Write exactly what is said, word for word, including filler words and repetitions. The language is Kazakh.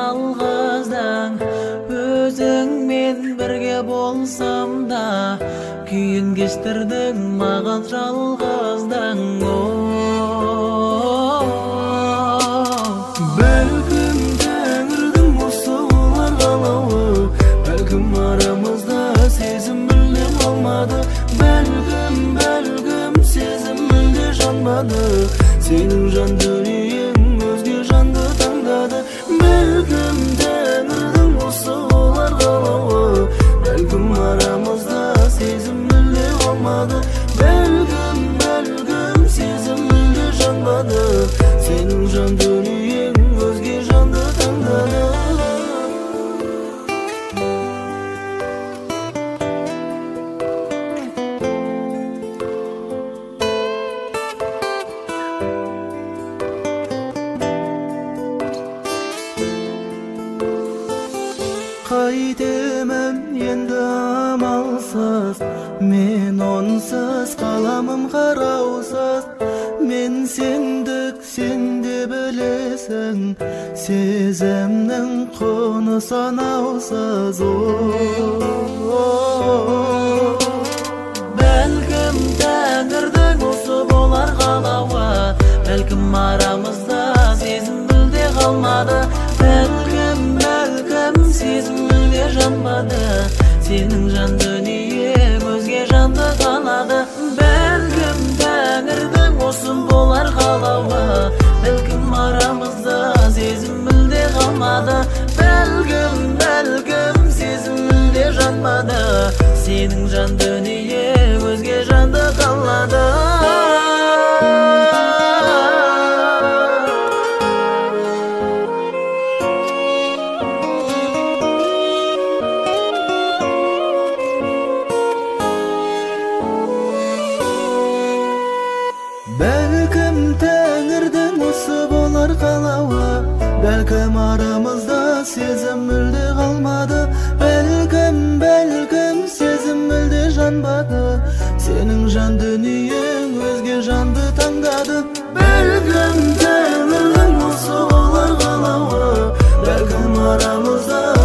жалғыздың, өзіңмен бірге болсам да, күйін кештірдің маған жалғыздың. Бәлкім тәңірдің осы болар қалауы, бәлкім арамызда сезім мүлде қалмады, бәлкім, бәлкім сезім мүлде жанбады, сенің жан дүниең өзге жанды таңдады. Бәлкім тәңірдің осы болар қалауы, бәлкім арамызда сезім мүлде қалмады, бәлкім, бәлкім сезім мүлде жанбады, сенің жан дүниең өзге жанды таңдады. Қайтемін енді амалсыз, мен онсыз қаламым қараусыз, мен сендік, сен де білесің, сезімнің құны санаусыз. Бәлкім тәңірдің осы болар қалауы, бәлкім арамызда сезім мүлде қалмады, бәлкім, бәлкім сезім мүлде жанбады, сенің жан дүниең өзге жанды қалады. Бәлкім тәңірдің осы болар қалауы, бәлкім арамызда сезім мүлде қалмады, бәлкім, бәлкім сезім мүлде жанбады, сенің жан дүниең өзге жанды қалады. Бәлкім тәңірдің осы болар қалауы, бәлкім арамызда сезім мүлде қалмады, бәлкім, бәлкім сезім мүлде жанбады, сенің жан дүниең өзге жанды таңдады. Бәлкім тәңірдің осы болар қалауы, бәлкім арамызда